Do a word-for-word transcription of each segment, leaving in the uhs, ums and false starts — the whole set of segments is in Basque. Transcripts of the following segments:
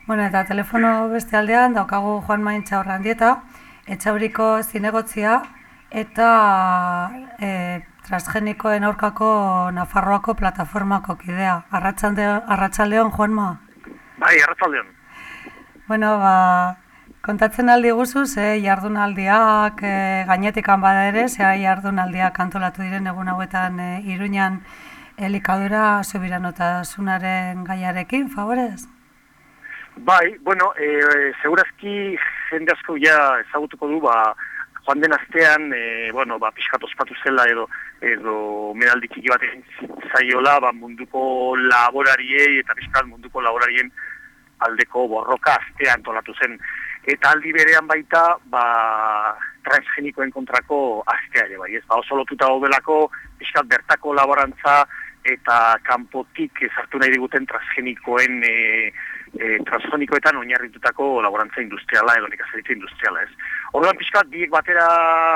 Bueno, eta telefono beste aldean daukagu Juan Maintza Horrandieta, Etxauriko zinegotzia eta e, transgenikoen aurkako Nafarroako plataformako kidea. Arratsalde, arratsaldeon, Juanma? Bai, arratsaldeon. Bueno, ba, kontatzen aldi guzu, ze jardunaldiak e, gainetikan bada ere, ze jardunaldiak antolatu diren egun hauetan e, Iruñan elikadura subiranotasunaren gaiarekin, favorez? Bai, bueno, e, segurazki jende asko ja ezagutuko du, ba, joan den astean, e, bueno, ba, pixkat ospatu zela edo, edo medaldi txiki bat egin zaiola, ba, munduko laborariei eta pixkat munduko laborarien aldeko borroka astea antolatu zen. Eta aldi berean baita, ba, transgenikoen kontrako astea ere, bai, ez, ba, oso lotuta gaudelako, pixkat bertako laborantza eta kanpotik sartu nahi diguten transgenikoen e, E, transgenikoetan oinarritutako laborantza industriala edo nekazaritza industriala, ez. Orduan pixkat biek batera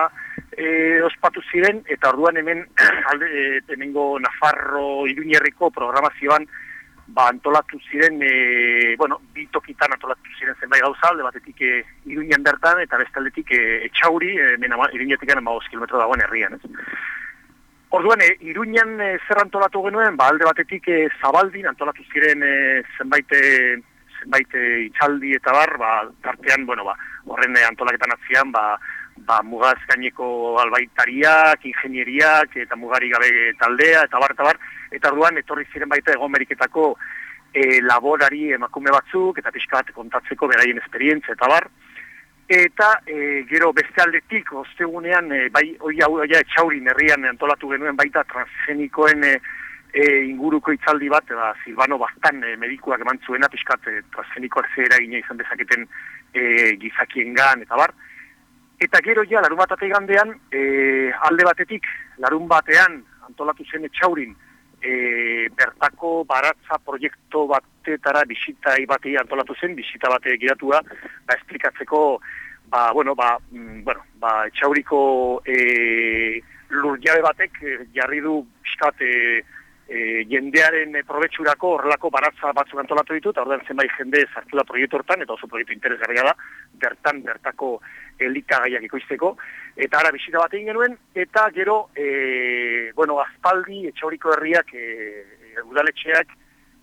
e, ospatu ziren, eta orduan hemen alde, e, hemengo Nafarro Iruñerriko programazioan ba, antolatu ziren, e, bueno, bi tokitan antolatu ziren zenbait gauza, alde batetik e, Iruñan bertan, eta beste aldetik e, Etxauri, e, Iruñetik hamabost kilometro dagoen herrian, ez. Orduan, e, Iruñan e, zer antolatu genuen, ba, alde batetik e, Zabaldin antolatu ziren e, zenbait, e, zenbait e, itxaldi eta bar, ba, tartean, bueno, ba, horren e, antolaketan atzian, ba, ba, mugaz gaineko albaitariak, ingenieriak, eta mugari gabe taldea, eta bar, eta bar, eta orduan, etorri ziren baita Hego Ameriketako e, laborari emakume batzuk, eta pixka bat kontatzeko beraien esperientzia, eta bar, eta e, gero beste aldetik, ostegunean, e, bai, oia, oia Etxaurin herrian antolatu genuen baita transgenikoen e, e, inguruko itzaldi bat, eba, Silvano Baztan e, medikuak eman zuena, pixkat e, transgenikoak ze eragina izan dezaketen e, gizakiengan, eta bar. Eta gero ja, larun bat gandean, e, alde batetik, larun batean antolatu zen Etxaurin, e, bertako baratza proiektu batetara bisita batei antolatu zen, bisita bate giratua, ba, esplikatzeko, ba, bueno, ba, mm, bueno, ba, Etxauriko e, lurjabe batek e, jarri du piskat e, e, jendearen e, probetxurako horrelako baratza batzuk antolatu ditu, eta ordean zenbait jende sartu da proiektu hortan, eta oso proiektu interesgarria da, bertan, bertako elikagaiak ekoizteko, eta ara bisita bat egin genuen, eta gero, e, bueno, aspaldi Etxauriko herriak, e, udaletxeak,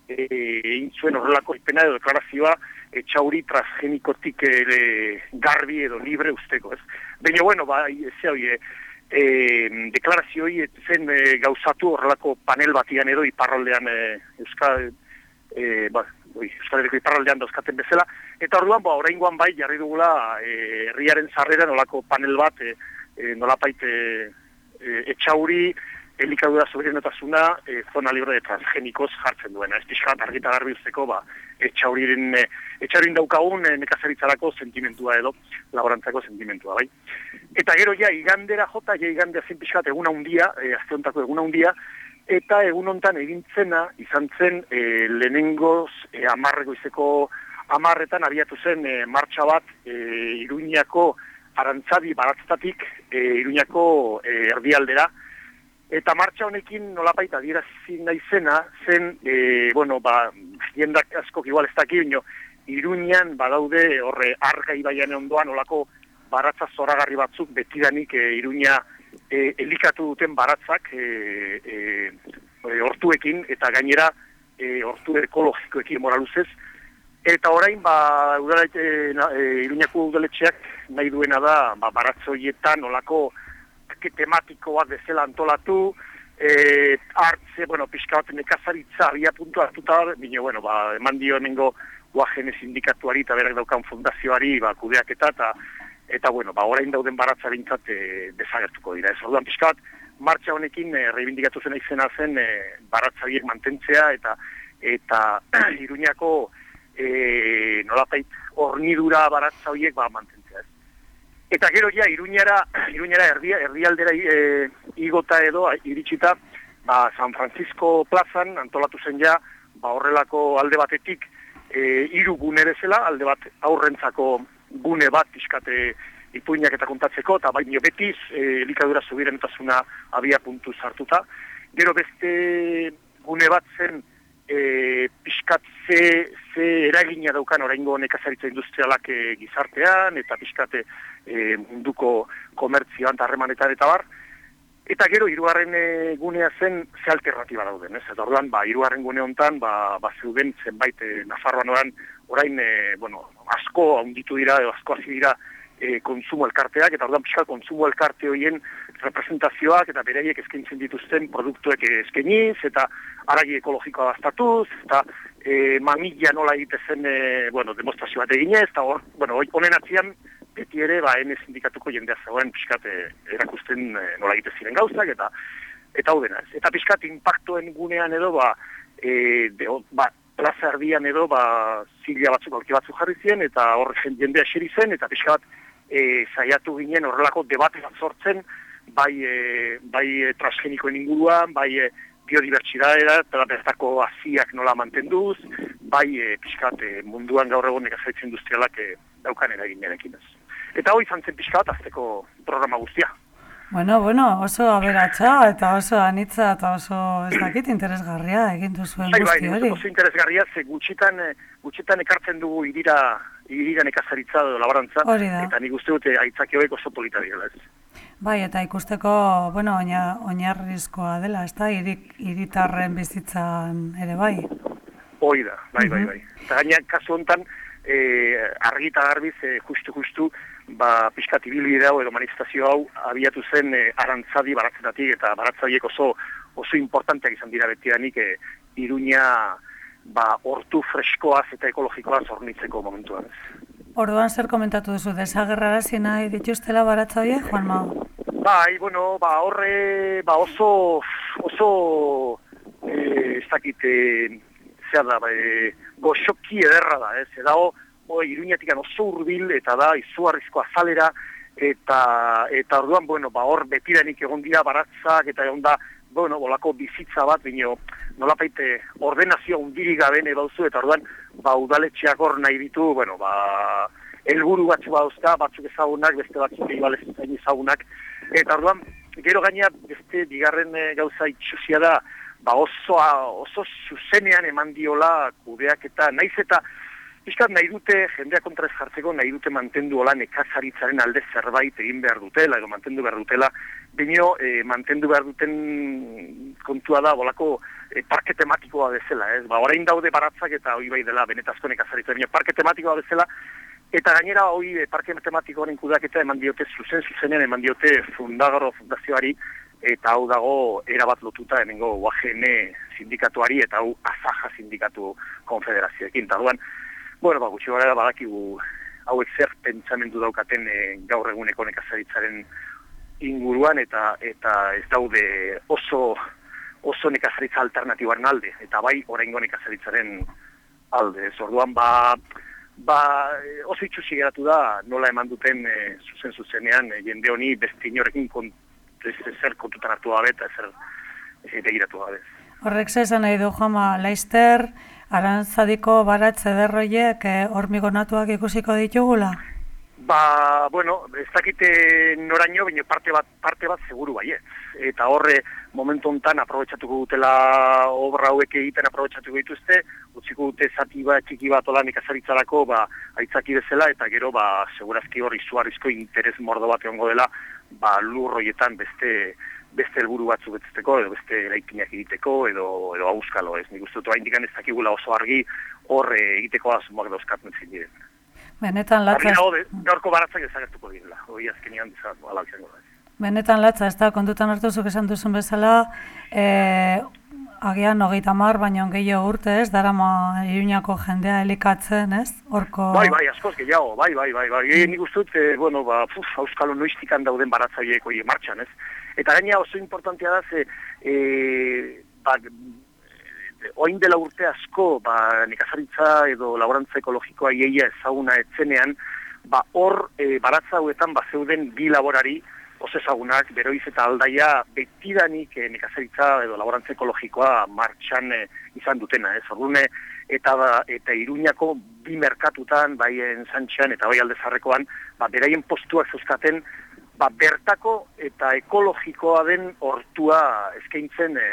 egin zuen horrelako ipena edo deklarazioa Etxauri transgenikotik e, garbi edo libre usteko, ez? Baina, bueno, ba, ez hori, e, e, deklarazio hori zen e, gauzatu horrelako panel batian edo iparraldean e, Euskal, e, ba, oi, Euskal Herriko iparraldean dauzkaten bezala, eta orduan, ba, oraingoan bai jarri dugula e, herriaren sarreran nolako panel bat, e, e, nolapait e, e, Etxauri elikadura soberanotasuna e, zona libre de transgenikoz jartzen duena. Ez pixkat argita garbi usteko, ba, Etxauriren, e, Etxaurin daukagun e, nekazaritzarako sentimentua edo, laborantzako sentimentua, bai. Eta gero ja, igandera jota, ja igandea zen pixkat eguna hundia, e, azte hontako eguna hundia, eta egun hontan egintzena izan zen e, lehenengoz e, amarreko izeko amarretan abiatu zen e, martxa bat e, Iruñako Arantzabi baratztatik e, Iruñako e, erdialdera. Eta martxa honekin nolapait adierazi nahi zena, zen, e, bueno, ba, jendak askok igual ez daki, ino, Iruñan badaude horre arga ibaian ondoan olako baratza zoragarri batzuk betidanik e, Iruña e, elikatu duten baratzak e, e, e, hortuekin, eta gainera e, hortu ekologikoekin moraluzez. Eta orain, ba, udaletxe, e, Iruñako udaletxeak nahi duena da, ba, baratzoietan olako tematikoak bezala antolatu, e, hartze, bueno, pixka bat nekazaritza abia puntu hartuta, bine, bueno, ba, eman dio hemengo Uagene sindikatuari eta berak daukan fundazioari, ba, kudeaketa, eta, eta, bueno, ba, orain dauden baratza bintzat e, desagertuko dira. Ez orduan pixka bat, martxa honekin e, reibindikatu zen izena zen e, baratzariek mantentzea, eta, eta Iruñako e, nolapait hornidura baratza horiek ba, mantentzea, ez. Eta gero ja, Iruñara, Iruñara erdia, erdialdera e, igota edo, iritsita, ba, San Francisco plazan antolatu zen ja, ba, horrelako alde batetik, e, hiru gune bezala, alde bat aurrentzako gune bat pixkate ipuinak eta kontatzeko, eta baino betiz, e, elikadura subiranotasuna abia puntu sartuta. Gero beste gune bat zen, e, pixkat ze, ze eragina daukan oraingo nekazaritza industrialak e, gizartean, eta pixkat e, munduko komertzioan eta harremanetan eta bar. Eta gero, hirugarren e, gunea zen ze alternatiba dauden, ez? Eta orduan, ba, hirugarren gune hontan, ba, ba zeuden zenbait e, Nafarroan orain, orain e, bueno, asko handitu dira, edo asko hasi dira e, konsumo elkarteak, eta orduan pixka konsumo elkarte horien representazioak eta beraiek eskaintzen dituzten produktuek eskainiz, eta haragi ekologikoa bastatuz, eta e, mamilla nola egitezen, e, bueno, demostrazio bat eginez, eta hor, bueno, honen atzian, beti ere, ba, ene sindikatuko jendea zegoen pixkat e, erakusten e, nola egite ziren gauzak, eta eta hau dena ez. Eta pixkat inpaktuen gunean edo, ba, e, de, ba plaza erdian edo, ba, zila batzuk, aurki batzuk jarri ziren, eta hor jendea eseri zen, eta pixkat e, saiatu ginen horrelako debate bat sortzen, bai, e, bai e, transgenikoen inguruan, bai e, biodibertsidadera, eta bertako haziak nola mantenduz, bai e, pixkat e, munduan gaur egon nekazaritza industrialak e, daukan eraginearekin ez. Eta hori izan zen pixka bat azteko programa guztia. Bueno, bueno, oso aberatsa eta oso anitza eta oso ez dakit interesgarria egin duzuen bai, guzti bai, hori. Oso interesgarria, ze gutxitan, gutxitan ekartzen dugu irira, irira nekazaritza edo laborantza, eta nik uste dute aitzaki horiek oso polita direla ez. Bai, eta ikusteko, bueno, oina, oinarrizkoa dela, ez da, irik, iritarren bizitzan ere bai. Hoi da, bai, bai, bai. Eta gaina, kasu honetan, e, argi eta garbiz, e, justu-justu, ba, pixkat ibilbide hau edo manifestazio hau abiatu zen e, arantzadi baratzetatik, eta baratzadiek oso oso importanteak izan dira betidanik e, Iruña ba, hortu freskoaz eta ekologikoaz hornitzeko momentuan. Orduan zer komentatu duzu, desagerrarazi nahi dituztela baratzadiek, Juanma? Bai, bueno, ba, horre ba, oso, oso e, ez dakit, e, zea da, ba, e, goxoki ederra da, ez, edao, Iruñatik oso hurbil eta da izugarrizko azalera, eta eta orduan, bueno, ba, hor betidanik egon dira baratzak, eta egon da, bueno, bolako bizitza bat, bino, nolapaite ordenazio hundirik gaben ebauzu, eta orduan, ba, udaletxeak hor nahi ditu, bueno, ba, helburu batzu badauzka, batzuk ezagunak, beste batzuk egibalez ezagunak, eta orduan, gero gaina, beste bigarren e, gauza itxusia da, ba, oso, oso zuzenean eman diola kudeak eta naiz eta Piskat nahi dute, jendea kontra ez jartzeko, nahi dute mantendu hola nekazaritzaren alde zerbait egin behar dutela, edo mantendu behar dutela, baino e, mantendu behar duten kontua da, bolako e, parke tematikoa bezala, ez? Ba, orain daude baratzak eta hori bai dela benetazko nekazaritza, baina parke tematikoa bezala, eta gainera hori e, parke tematikoaren kudaketa eman diote, zuzen zuzenean eman diote Fundagro Fundazioari, eta hau dago erabat lotuta hemengo U A G N sindikatuari, eta hau Azaja sindikatu konfederazioekin, eta duan, bueno, ba, gutxi gara badakigu hauek zer pentsamendu daukaten e, gaur eguneko nekazaritzaren inguruan, eta eta ez daude oso oso nekazaritza alternatibaren alde, eta bai oraingo nekazaritzaren alde. Orduan, ba, ba, oso itxusi geratu da nola eman duten e, zuzen zuzenean e, jende honi beste inorekin kont, zer kontutan hartu gabe eta zer e, begiratu gabe. Horrek zezan nahi du, Jama, Laizter, Arantzadiko baratz ederroiek eh, hormigonatuak ikusiko ditugula? Ba, bueno, ez dakite noraino, baina parte bat, parte bat seguru baiet. Eta horre, momentu hontan aprobetxatuko dutela obra hauek egiten aprobetxatuko dituzte, utziko dute zati bat, txiki bat ola nekazaritzarako, ba, aitzaki bezala, eta gero, ba, segurazki hor izugarrizko interes mordo bat egongo dela, ba, lur horietan beste beste helburu batzu betzeko, edo beste eraikinak egiteko, edo edo auskalo, ez. Nik uste dut oraindik ez dakigula oso argi hor egiteko asmoak dauzkatzen zein diren. Benetan latza... Gaurko baratzak ezagertuko direla, hori azkenean ala izango da. Benetan latza, ez da, kontutan hartu zuk esan duzun bezala, e, agian hogeita hamar, baino gehiago urte, ez, darama Iruñako jendea elikatzen, ez, horko... Bai, bai, askoz gehiago, bai, bai, bai, bai, e, nik uste dut, e, bueno, ba, puf, auskalo noiztikan dauden baratzaileek hori martxan, ez. Eta gaina oso importantea da, ze, e, ba, oin dela urte asko, ba, nekazaritza edo laborantza ekologikoa ieia ezaguna etzenean, ba, hor e, baratza hauetan ba, zeuden bi laborari oso ezagunak, Beroiz eta Aldaia betidanik e, nekazaritza edo laborantza ekologikoa martxan e, izan dutena, ez, ordune, eta, eta Iruñako bi merkatutan, bai Entzantxean eta bai Aldezarrekoan, ba, beraien postuak zeuskaten, ba, bertako eta ekologikoa den hortua eskaintzen e,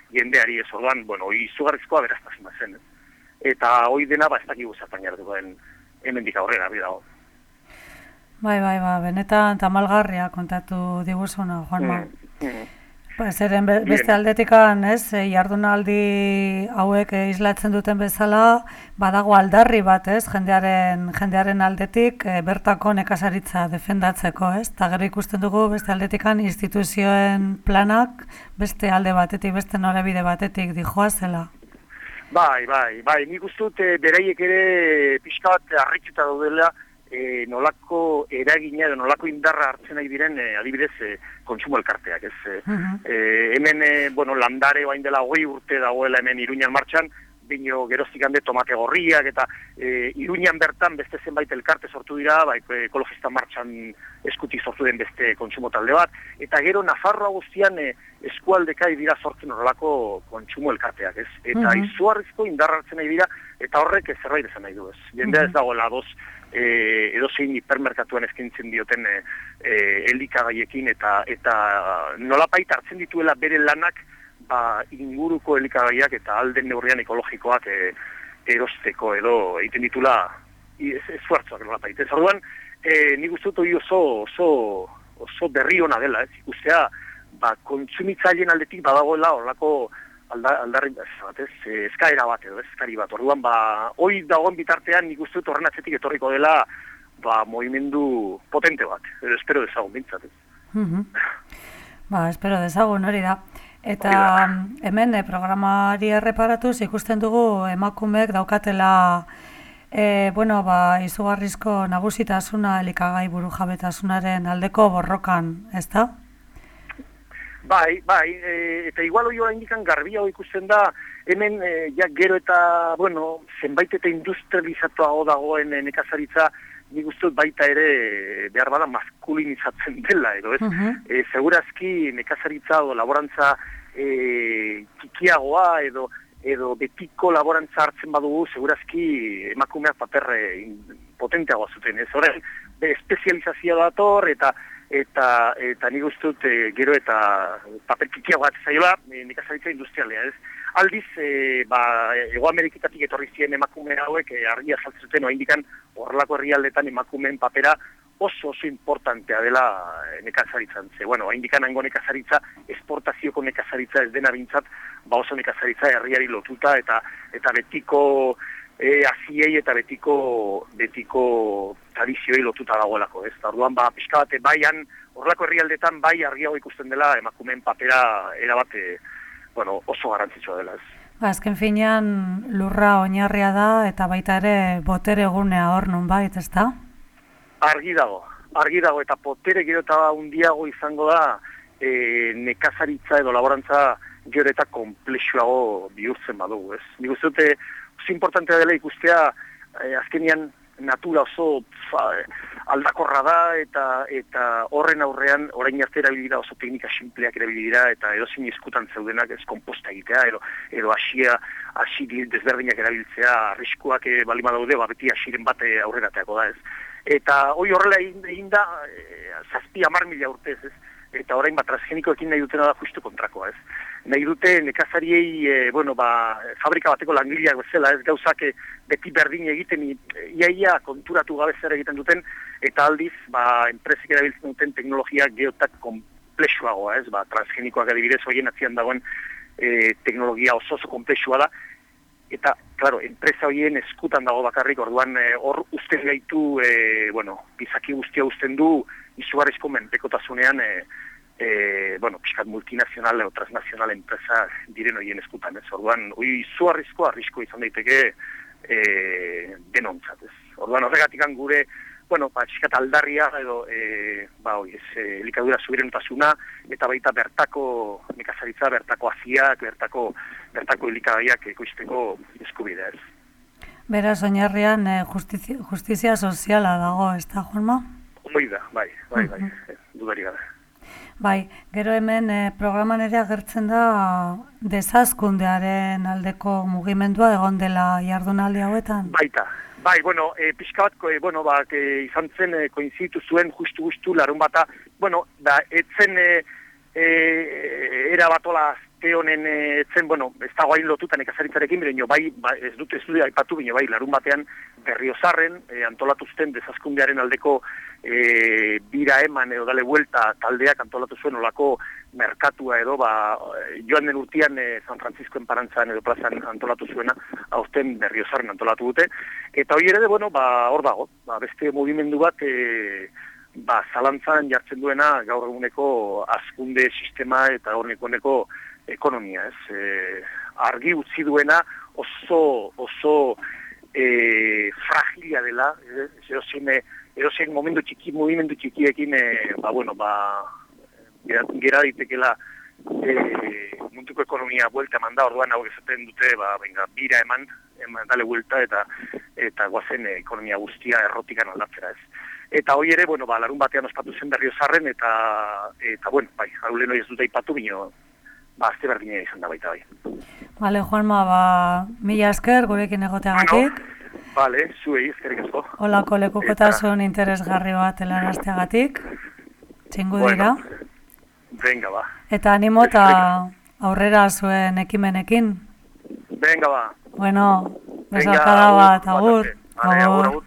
jendeari ez orduan, bueno, izugarrizkoa beraztasuna zen. Eta hoi dena, ba, ez dakigu zertan jarduko den hemendik aurrera, bi dago. Bai, bai, ba, benetan tamalgarria kontatu diguzuna, Juanma. Mm, mm. Ba, zeren beste aldetikan, ez, jardunaldi hauek islatzen duten bezala, badago aldarri bat, ez, jendearen, jendearen aldetik bertako nekazaritza defendatzeko, ez, eta gero ikusten dugu beste aldetikan instituzioen planak beste alde batetik, beste norabide batetik dijoa zela. Bai, bai, bai, nik uste dut beraiek ere pixka bat harrituta daudela, E, nolako eragina edo nolako indarra hartzen nahi diren e, adibidez e, kontsumo elkarteak, ez? E, uh-huh. e, hemen, e, bueno, landare bain dela hogei urte dagoela hemen Iruñan martxan, bino geroztik hande tomate gorriak, eta e, Iruñan bertan beste zenbait elkarte sortu dira, ba, ekologista martxan eskutik sortu den beste kontsumo talde bat, eta gero Nafarroa guztian e, eskualdeka dira sortzen horrelako kontsumo elkarteak, ez? Eta uh-huh. izugarrizko indarra hartzen nahi dira, eta horrek zerbait esan nahi du, ez? Jendea ez dagoela doz, E, edozein hipermerkatuan eskaintzen dioten e, e, elikagaiekin eta eta nolapait hartzen dituela bere lanak ba, inguruko elikagaiak eta alden neurrian ekologikoak e, erosteko edo egiten ditula esfuertzoak nolapait. Ez orduan, e, nik uste dut oso, oso, oso berri ona dela, ez ikustea ba, kontsumitzaileen aldetik badagoela horlako aldarri bat, ez, eskaera bat edo, eskari bat. Orduan, ba, hoi dagoen bitartean nik uste dut horren atzetik etorriko dela, ba, movimendu potente bat. Edo espero dezagun bintzat, ez. Uh-huh. Ba, espero dezagun hori da. Eta hemen eh, programari erreparatuz ikusten dugu emakumeek daukatela e, bueno, ba, izugarrizko nagusitasuna elikagai burujabetasunaren aldeko borrokan, ezta? Bai, bai, e, eta igual hori indikan garbiago ikusten da, hemen e, ja gero eta, bueno, zenbait eta industrializatuago dagoen nekazaritza, nik uste baita ere behar bada maskulinizatzen dela, edo ez? Uh-huh. E, segurazki nekazaritza edo laborantza e, kikiagoa edo edo betiko laborantza hartzen badugu, segurazki emakumeak paper potenteagoa zuten, ez? Horren, espezializazioa dator eta eta eta nik uste dut e, gero eta paper kikiago bat zaiola e, nekazaritza industrialea, ez? Aldiz, e, ba, Hego Ameriketatik etorri ziren emakume hauek e, argia saltzuten oa indikan horrelako herrialdetan emakumeen papera oso oso importantea dela nekazaritzan. Ze, bueno, indikan hango nekazaritza, esportazioko nekazaritza ez dena bintzat, ba oso nekazaritza herriari lotuta eta eta betiko E, aziei eta betiko betiko tradizioi lotuta dagoelako, ez? Orduan, ba, pixka bate, baian, horrelako herrialdetan, bai argiago ikusten dela, emakumeen papera erabate, bueno, oso garrantzitsua dela, ez? Ba, azken finean, lurra oinarria da, eta baita ere, botere egunea hor nun bait, ez da? Argi dago, argi dago, eta botere gero eta hundiago izango da, e, nekazaritza edo laborantza gero eta komplexuago bihurtzen badugu, ez? Nik uste dute, oso importantea dela ikustea, eh, azkenian natura oso fa, aldakorra da eta eta horren aurrean orain arte erabili dira oso teknika sinpleak erabili dira eta edozein eskutan zeudenak ez konposta egitea edo edo hasia hasi desberdinak erabiltzea arriskuak e, balima daude ba beti hasiren bat aurrerateako da, ez. Eta hori horrela egin da e, zazpi hamar mila urtez, ez. Eta orain bat transgenikoekin nahi dutena da justu kontrakoa, ez. Nahi dute nekazariei, e, bueno, ba, fabrika bateko langileak bezala, ez gauzak e, beti berdin egiten, iaia konturatu gabe zer egiten duten, eta aldiz, ba, enpresek erabiltzen duten teknologiak geotak komplexuagoa, ez, ba, transgenikoak adibidez, horien atzian dagoen e, teknologia oso oso komplexua da, eta, claro, enpresa horien eskutan dago bakarrik, orduan hor e, usten gaitu, e, bueno, bizaki guztia usten du, izugarrizko menpekotasunean, e, E, bueno, pixkat multinazional edo transnazional enpresa diren horien eskutan, ez. Orduan, hori izugarrizko arrisko izan daiteke e, denontzat, ez. Orduan, horregatik gure, bueno, ba, pixkat aldarria edo, e, ba, hori, ez, e, elikadura subirenotasuna, eta baita bertako nekazaritza, bertako aziak, bertako, bertako elikagaiak ekoizteko eskubidea, ez. Beraz, oinarrian e, justizia, justizia soziala dago, ez da, Juanma? Hoi da, bai, bai, bai, bai, dudari gara. Bai, gero hemen eh, programan ere agertzen da desazkundearen aldeko mugimendua egon dela jardunaldi hauetan? Baita, bai, bueno, e, pixka bat, e, bueno, ba, e, izan zen e, koinzitu zuen justu-justu larun bata, bueno, da, etzen e, e, era batola aste honen etzen, bueno, ez dago hain lotuta nekazaritzarekin, baina bai, ba, ez dut ez dut aipatu, baina bai, larun batean Berriozarren e, antolatuzten desazkundearen aldeko e, bira eman edo dale vuelta taldeak antolatu zuen olako merkatua edo, ba, joan den urtean e, San Francisco enparantzan edo plazan antolatu zuena, aurten Berriozarren antolatu dute, eta hori ere, bueno, ba, hor dago, ba, beste mugimendu bat, e, ba, zalantzan jartzen duena gaur eguneko hazkunde sistema eta hornekoneko ekonomia, ez? E, argi utzi duena oso, oso e, fragila dela, eh? erosin, erosin momentu txiki, mugimendu txikiekin, e, ba, bueno, ba, gera ditekela e, munduko ekonomia buelta eman da, orduan hau esaten dute, ba, venga, bira eman, eman dale buelta, eta eta guazen e, ekonomia guztia errotikan aldatzera, ez? Eta hoi ere, bueno, ba, larun batean ospatu zen Berriozarren, eta, eta bueno, bai, haulen hori ez dut aipatu, bino, ba, azte berdina izan da baita, bai. Bale, Juanma, ba, mila esker, gurekin egoteagatik. Bueno, bale, zuei, eskerrik asko. Olako lekukotasun eta... interesgarri bat helarazteagatik, txingu dira. Bueno, venga, ba. Eta animo eta aurrera zuen ekimenekin. Venga, ba. Bueno, besarkada bat, agur. Vale, agur, agur.